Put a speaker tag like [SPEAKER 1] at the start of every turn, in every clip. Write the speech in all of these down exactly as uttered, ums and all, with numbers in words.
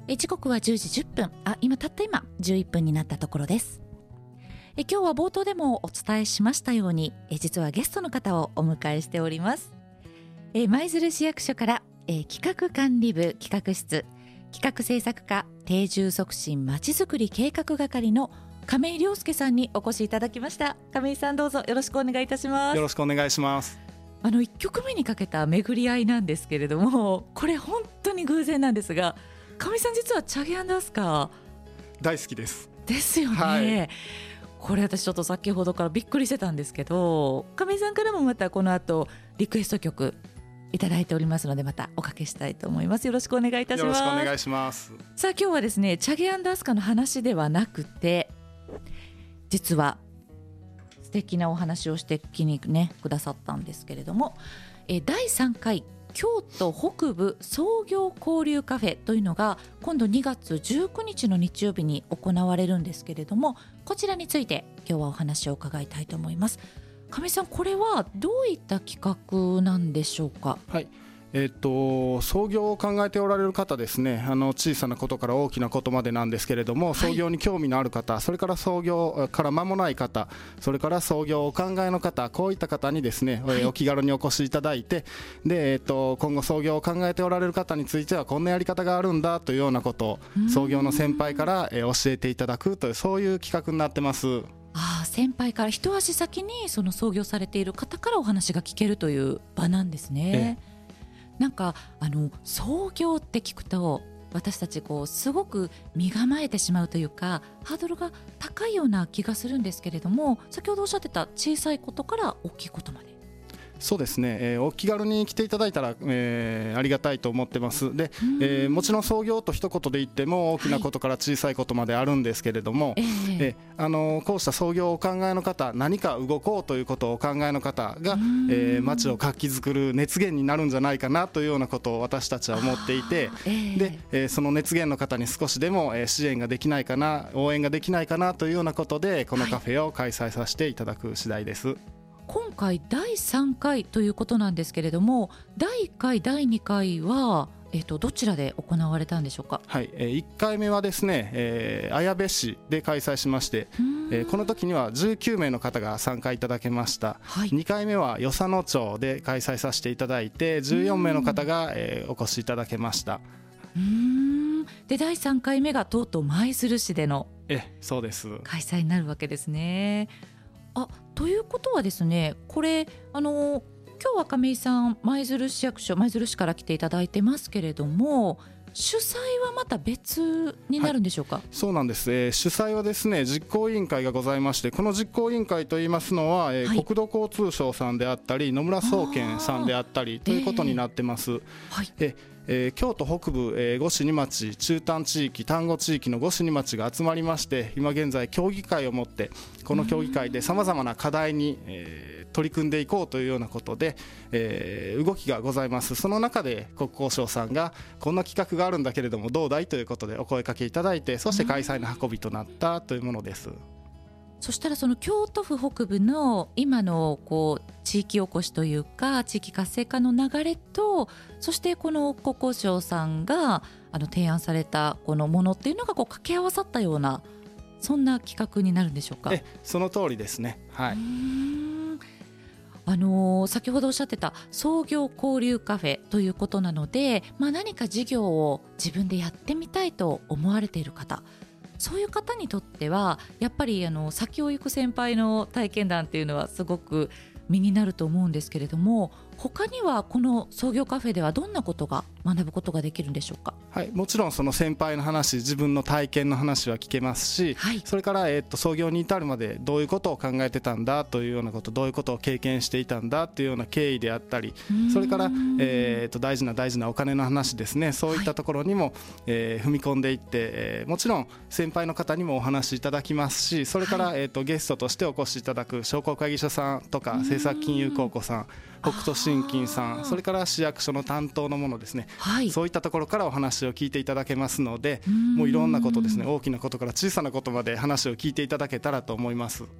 [SPEAKER 1] え時刻はじゅうじじゅっぷん、あ今たった今じゅういっぷんになったところです。え今日は冒頭でもお伝えしましたように、え実はゲストの方をお迎えしております。え舞鶴市役所からえ企画管理部企画室企画制作課定住促進まちづくり計画係の亀井亮介さんにお越しいただきました。亀井さん、どうぞよろしくお願いいたします。
[SPEAKER 2] よろしくお願いします。
[SPEAKER 1] あのいっきょくめにかけた巡り合いなんですけれども、これ本当に偶然なんですが、亀井さん実はチャゲアンダースカー
[SPEAKER 2] 大好きです
[SPEAKER 1] ですよね、はい、これ私ちょっと先ほどからびっくりしてたんですけど、亀井さんからもまたこの後リクエスト曲いただいておりますので、またおかけしたいと思います。よろしくお願いいたします。
[SPEAKER 2] よろしくお願いします。
[SPEAKER 1] さあ今日はですね、チャゲアンダースカの話ではなくて、実は素敵なお話をしてきにねくださったんですけれども、えだいさんかい京都北部創業交流カフェというのが今度にがつじゅうくにちの日曜日に行われるんですけれども、こちらについて今日はお話を伺いたいと思います。亀井さん、これはどういった企画なんでしょうか。
[SPEAKER 2] はい、えー、と創業を考えておられる方ですね、あの小さなことから大きなことまでなんですけれども、創業に興味のある方、それから創業から間もない方、それから創業をお考えの方、こういった方にですね、はい、お気軽にお越しいただいて、で、えー、と今後創業を考えておられる方についてはこんなやり方があるんだというようなことを創業の先輩から教えていただくという、そういう企画になってます。
[SPEAKER 1] ああ、先輩から一足先にその創業されている方からお話が聞けるという場なんですね。ええ、なんかあの創業って聞くと私たちこうすごく身構えてしまうというか、ハードルが高いような気がするんですけれども、先ほどおっしゃってた小さいことから大きいことまで。
[SPEAKER 2] そうですね、えー、お気軽に来ていただいたら、えー、ありがたいと思ってます。で、えー、もちろん創業と一言で言っても大きなことから小さいことまであるんですけれども、はい、えー、あのこうした創業をお考えの方、何か動こうということをお考えの方が、えー、街を活気づくる熱源になるんじゃないかなというようなことを私たちは思っていて、えー、で、えー、その熱源の方に少しでも、えー、支援ができないかな、応援ができないかなというようなことでこのカフェを開催させていただく次第です。はい、
[SPEAKER 1] 今回だいさんかいということなんですけれども、だいいっかいだいにかいは、えー、とどちらで行われたんでしょうか。
[SPEAKER 2] はい、えー、いっかいめはですね、えー、綾部市で開催しまして、えー、この時にはじゅうきゅうめいの方が参加いただけました。はい、にかいめは与謝野町で開催させていただいてじゅうよんめいの方が、えー、お越しいただけました。
[SPEAKER 1] うーんでだいさんかいめがとうとう舞鶴市での
[SPEAKER 2] えそうです
[SPEAKER 1] 開催になるわけですね。あということはですね、これあの今日は亀井さん舞鶴市役所舞鶴市から来ていただいてますけれども、主催はまた別になるんでしょうか。はい、
[SPEAKER 2] そうなんです、えー、主催はですね実行委員会がございまして、この実行委員会といいますのは、えーはい、国土交通省さんであったり野村総研さんであったりということになってます。えーはいええー、京都北部、えー、五市二町中丹地域丹後地域の五市二町が集まりまして、今現在協議会を持ってこの協議会でさまざまな課題に、えー、取り組んでいこうというようなことで、えー、動きがございます。その中で国交省さんがこんな企画があるんだけれどもどうだいということでお声かけいただいて、そして開催の運びとなったというものです。
[SPEAKER 1] そしたらその京都府北部の今のこう地域おこしというか地域活性化の流れと、そしてこの国交省さんがあの提案されたこのものっていうのがこう掛け合わさったような、そんな企画になるんでしょうか。
[SPEAKER 2] えその通りですね。はい、うー
[SPEAKER 1] んあのー、先ほどおっしゃってた創業交流カフェということなので、まあ、何か事業を自分でやってみたいと思われている方、そういう方にとってはやっぱりあの先を行く先輩の体験談っていうのはすごく身になると思うんですけれども、他にはこの創業カフェではどんなことが学ぶことができるんでしょうか。
[SPEAKER 2] はい、もちろんその先輩の話、自分の体験の話は聞けますし、はい、それから、えー、と創業に至るまでどういうことを考えてたんだというようなこと、どういうことを経験していたんだというような経緯であったり、それから、えー、と大事な大事なお金の話ですね、そういったところにも、はい、えー、踏み込んでいって、えー、もちろん先輩の方にもお話しいただきますし、それから、はい、えー、とゲストとしてお越しいただく商工会議所さんとか政策金融公庫さん、北斗新金さん、それから市役所の担当のものですね、はい、そういったところからお話を聞いていただけますので、もういろんなことですね、大きなことから小さなことまで話を聞いていただけたらと思います。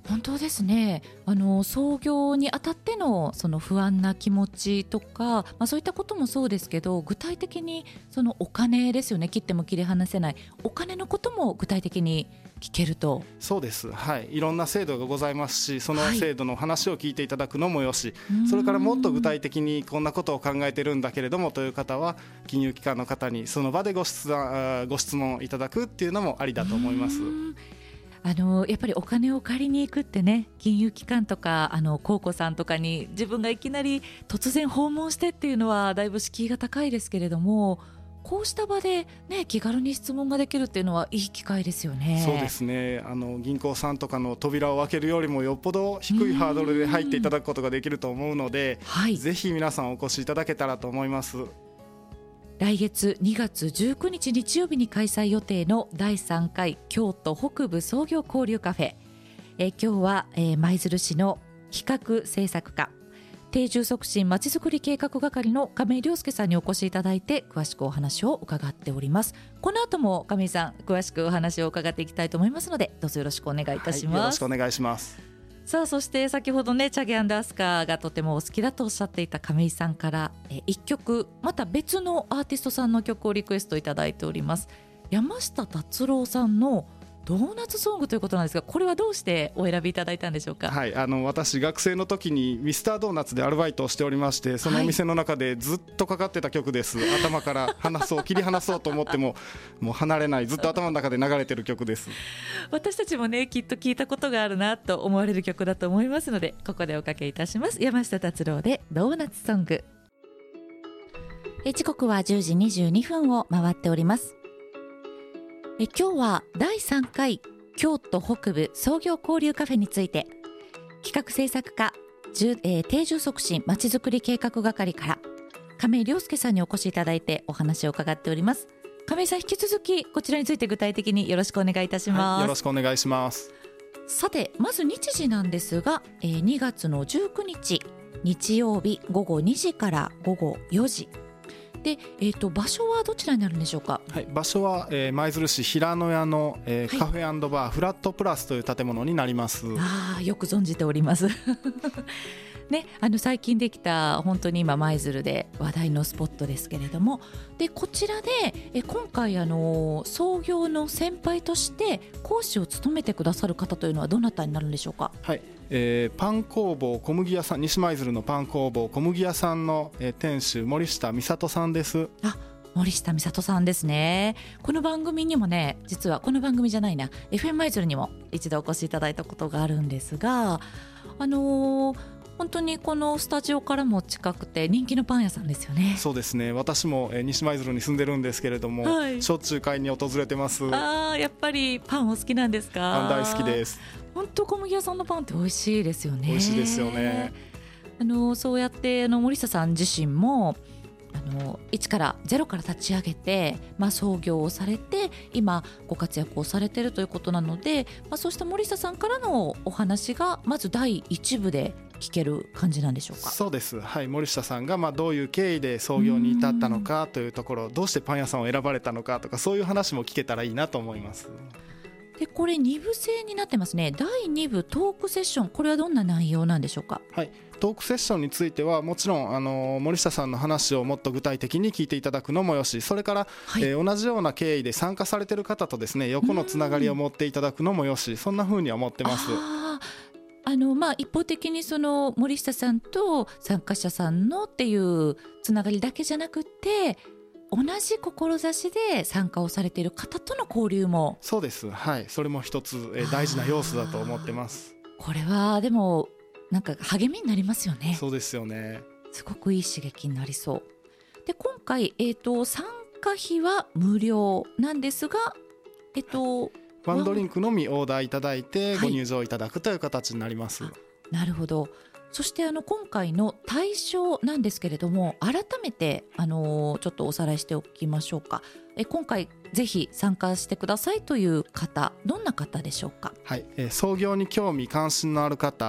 [SPEAKER 1] 本当ですね。あの創業にあたってのその不安な気持ちとか、まあ、そういったこともそうですけど、具体的にそのお金ですよね。切っても切り離せないお金のことも具体的に聞けると。
[SPEAKER 2] そうです、はい、いろんな制度がございますし、その制度の話を聞いていただくのもよし、はい、それからもっと具体的にこんなことを考えてるんだけれどもという方は、金融機関の方にその場でご質問、ご質問いただくっていうのもありだと思います。
[SPEAKER 1] あのやっぱりお金を借りに行くってね、金融機関とかあの公庫さんとかに自分がいきなり突然訪問してっていうのはだいぶ敷居が高いですけれども、こうした場で、ね、気軽に質問ができるっていうのはいい機会ですよね。
[SPEAKER 2] そうですね。あの銀行さんとかの扉を開けるよりもよっぽど低いハードルで入っていただくことができると思うので、はい、ぜひ皆さんお越しいただけたらと思います。
[SPEAKER 1] 来月にがつじゅうくにち日曜日に開催予定のだいさんかい京都北部創業交流カフェ、え今日は舞鶴市の企画制作課定住促進まちづくり計画係の亀井亮介さんにお越しいただいて詳しくお話を伺っております。この後も亀井さん詳しくお話を伺っていきたいと思いますので、どうぞよろしくお願いいたします。はい、
[SPEAKER 2] よろしくお願いします。
[SPEAKER 1] さあ、そして先ほどねチャゲ&アスカがとてもお好きだとおっしゃっていた亀井さんからえいっきょくまた別のアーティストさんの曲をリクエストいただいております。山下達郎さんのドーナツソングということなんですが、これはどうしてお選びいただいたんでしょうか。
[SPEAKER 2] はい、あの私学生の時にミスタードーナツでアルバイトをしておりまして、そのお店の中でずっとかかってた曲です。はい、頭から離そう切り離そうと思ってももう離れない、ずっと頭の中で流れてる曲です。
[SPEAKER 1] 私たちもねきっと聞いたことがあるなと思われる曲だと思いますので、ここでおかけいたします。山下達郎でドーナツソング。え時刻はじゅうじにじゅうにふんを回っております。え今日はだいさんかい京都北部創業交流カフェについて、企画制作課、えー、定住促進まちづくり計画係から亀井亮介さんにお越しいただいてお話を伺っております。亀井さん、引き続きこちらについて具体的によろしくお願いいたします。
[SPEAKER 2] はい、よろしくお願いします。
[SPEAKER 1] さて、まず日時なんですが、えー、にがつのじゅうくにち日曜日ごごにじからごごよじで、えー、と場所はどちらになるんでしょうか。
[SPEAKER 2] はい、場所は舞、えー、鶴市平野屋の、えーはい、カフェ&バーフラットプラスという建物になります。
[SPEAKER 1] あー、よく存じておりますね、あの最近できた本当に今舞鶴で話題のスポットですけれども、でこちらでえ今回あの創業の先輩として講師を務めてくださる方というのはどなたになるんでしょうか。
[SPEAKER 2] はい、えー、パン工房小麦屋さん、西舞鶴のパン工房小麦屋さんの、えー、店主森下美里さんです。
[SPEAKER 1] あ、森下美里さんですね。この番組にもね、実はこの番組じゃないな エフエム 舞鶴にも一度お越しいただいたことがあるんですが、あのー本当にこのスタジオからも近くて人気のパン屋さんですよね。
[SPEAKER 2] そうですね。私も、えー、西舞鶴に住んでるんですけれども、はい、しょっちゅう買いに訪れてます。
[SPEAKER 1] あー、やっぱりパンお好きなんですか。
[SPEAKER 2] パン大好きです。
[SPEAKER 1] 本当小麦屋さんのパンって美味しいですよね。
[SPEAKER 2] 美味しいですよね。
[SPEAKER 1] あのそうやってあの森下さん自身もあのいちからゼロから立ち上げて、まあ、創業をされて今ご活躍をされているということなので、まあ、そうした森下さんからのお話がまずだいいち部で聞ける感じなんでしょうか。
[SPEAKER 2] そうです、はい、森下さんがまあどういう経緯で創業に至ったのかというところ、どうしてパン屋さんを選ばれたのかとか、そういう話も聞けたらいいなと思います。
[SPEAKER 1] でこれに部制になってますね。だいに部トークセッション、これはどんな内容なんでしょうか。
[SPEAKER 2] はい、トークセッションについてはもちろんあの森下さんの話をもっと具体的に聞いていただくのもよし、それから、はい、えー、同じような経緯で参加されている方とですね、横のつながりを持っていただくのもよし、そんな風に思ってます。
[SPEAKER 1] ああの、まあ、一方的にその森下さんと参加者さんのっていうつながりだけじゃなくて、同じ志で参加をされている方との交流も。
[SPEAKER 2] そうです、はい、それも一つ、えー、大事な要素だと思ってます。
[SPEAKER 1] これはでもなんか励みになりますよね。
[SPEAKER 2] そうですよね。
[SPEAKER 1] すごくいい刺激になりそうで、今回、えーと、参加費は無料なんですが、えっと
[SPEAKER 2] ワンドリンクのみオーダーいただいてご入場いただくという形になります。はい、
[SPEAKER 1] なるほど。そしてあの今回の対象なんですけれども、改めてあのちょっとおさらいしておきましょうか。え今回ぜひ参加してくださいという方、どんな方でしょうか。
[SPEAKER 2] はい、えー、創業に興味関心のある方、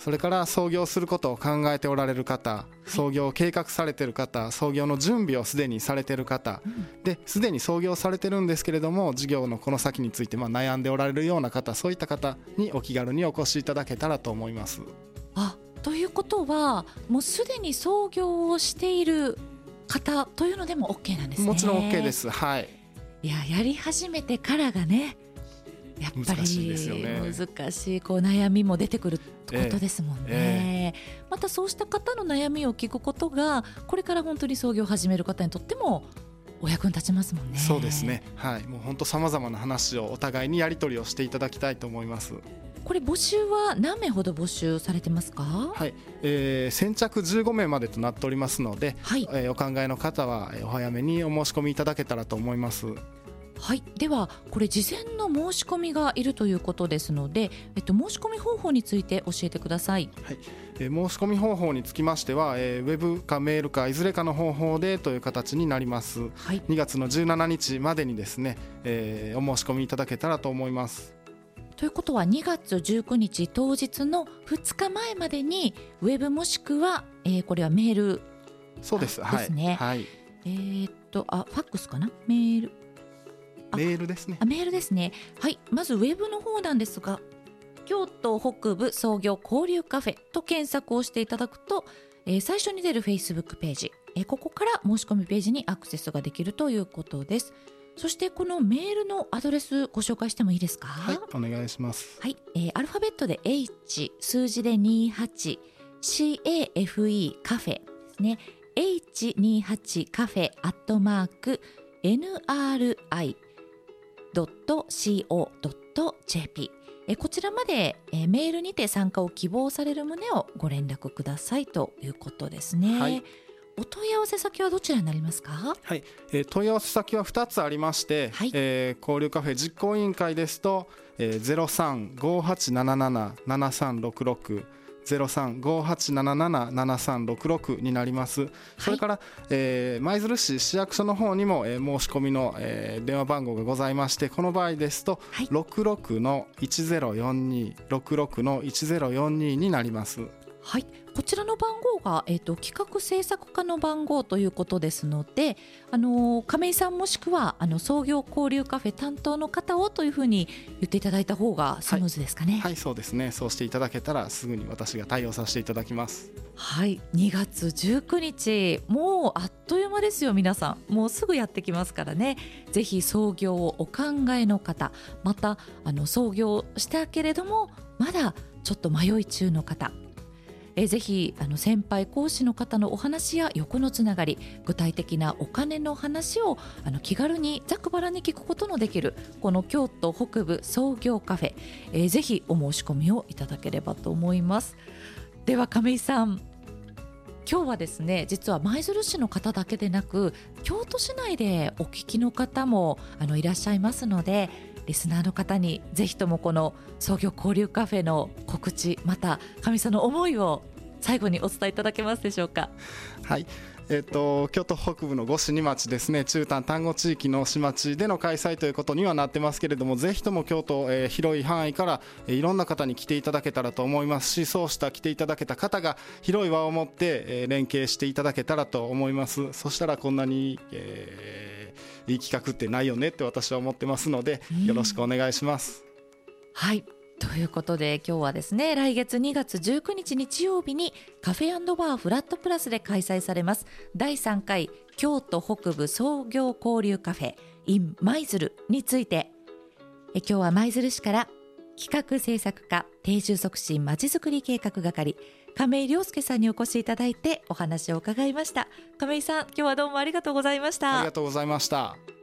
[SPEAKER 2] それから創業することを考えておられる方、創業を計画されている方、創業の準備をすでにされている方、うん、ですでに創業されてるんですけれども事業のこの先についてまあ悩んでおられるような方、そういった方にお気軽にお越しいただけたらと思います。
[SPEAKER 1] あ、ということはもうすでに創業をしている方というのでも OK なんですね。
[SPEAKER 2] もちろん OK です。はい。
[SPEAKER 1] いや、やり始めてからがねやっぱり難しいですよね。難しいこう悩みも出てくることですもんね、えーえー、またそうした方の悩みを聞くことがこれから本当に創業を始める方にとってもお役に立ちますもんね。
[SPEAKER 2] そうですね、はい、もう本当さまざまな話をお互いにやり取りをしていただきたいと思います。
[SPEAKER 1] これ募集は何名ほど募集されてますか？
[SPEAKER 2] はい、えー、先着じゅうごめいまでとなっておりますので、はい、えー、お考えの方はお早めにお申し込みいただけたらと思います。
[SPEAKER 1] はい、ではこれ事前の申し込みがいるということですので、えっと、申し込み方法について教えてください。
[SPEAKER 2] はい、えー、申し込み方法につきましては、えー、ウェブかメールかいずれかの方法でという形になります、はい、にがつのじゅうしちにちまでにですね、えー、お申し込みいただけたらと思います。
[SPEAKER 1] ということはにがつじゅうくにち当日のふつかまえまでにウェブもしくは、えー、これはメール
[SPEAKER 2] そうです、
[SPEAKER 1] ですね、
[SPEAKER 2] はいはい、
[SPEAKER 1] えー、っとあファックスかなメール
[SPEAKER 2] メールですね。
[SPEAKER 1] あメールですね。はい、まずウェブの方なんですが京都北部創業交流カフェと検索をしていただくと、えー、最初に出る Facebook ページ、えー、ここから申し込みページにアクセスができるということです。そしてこのメールのアドレスご紹介してもいいですか？
[SPEAKER 2] はい、お願いします。
[SPEAKER 1] はい、えー、アルファベットで H 数字でにじゅうはち シー エー エフ イー カフェですね。 エイチにじゅうはち カフェアットマーク エヌアールアイドットシーオードットジェーピー、 えこちらまでえメールにて参加を希望される旨をご連絡くださいということですね。はい、お問い合わせ先はどちらになりますか？
[SPEAKER 2] はい、えー、問い合わせ先はふたつありまして、はい、えー、交流カフェ実行委員会ですと、えー、ゼロさん ごーはちなななな ななさんろくろく ゼロさん ごーはちなななな ななさんろくろくになります。それから、はい、えー、舞鶴市市役所の方にも、えー、申し込みの、えー、電話番号がございまして、この場合ですと、はい、ろくろくのいちゼロよんに ろくろくのいちゼロよんにになります。
[SPEAKER 1] はい、こちらの番号が、えーと、企画制作課の番号ということですので、あのー、亀井さんもしくはあの創業交流カフェ担当の方をというふうに言っていただいた方がスムーズですかね。
[SPEAKER 2] はい、はい、そうですね。そうしていただけたらすぐに私が対応させていただきます。
[SPEAKER 1] はい、にがつじゅうくにちもうあっという間ですよ。皆さんもうすぐやってきますからね。ぜひ創業をお考えの方、またあの創業したけれどもまだちょっと迷い中の方、えぜひあの先輩講師の方のお話や横のつながり、具体的なお金の話をあの気軽にざくばらに聞くことのできるこの京都北部創業カフェ、えぜひお申し込みをいただければと思います。では亀井さん、今日はですね、実は舞鶴市の方だけでなく京都市内でお聞きの方もあのいらっしゃいますので、リスナーの方にぜひともこの創業交流カフェの告知、また亀井さんの思いを最後にお伝えいただけますでしょうか？
[SPEAKER 2] はい、えー、と京都北部の五市二町ですね、中丹丹後地域の市町での開催ということにはなってますけれども、ぜひとも京都、えー、広い範囲から、えー、いろんな方に来ていただけたらと思いますし、そうした来ていただけた方が広い輪を持って、えー、連携していただけたらと思います。そしたらこんなに、えーいい企画ってないよねって私は思ってますので、よろしくお願いします。
[SPEAKER 1] はい、ということで今日はですね、来月にがつじゅうくにち日曜日にカフェ&バーフラットプラスで開催されますだいさんかい京都北部創業交流カフェ in 舞鶴について、え今日は舞鶴市から企画制作課定住促進まちづくり計画係亀井亮介さんにお越しいただいてお話を伺いました。亀井さん、今日はどうもありがとうございました。
[SPEAKER 2] ありがとうございました。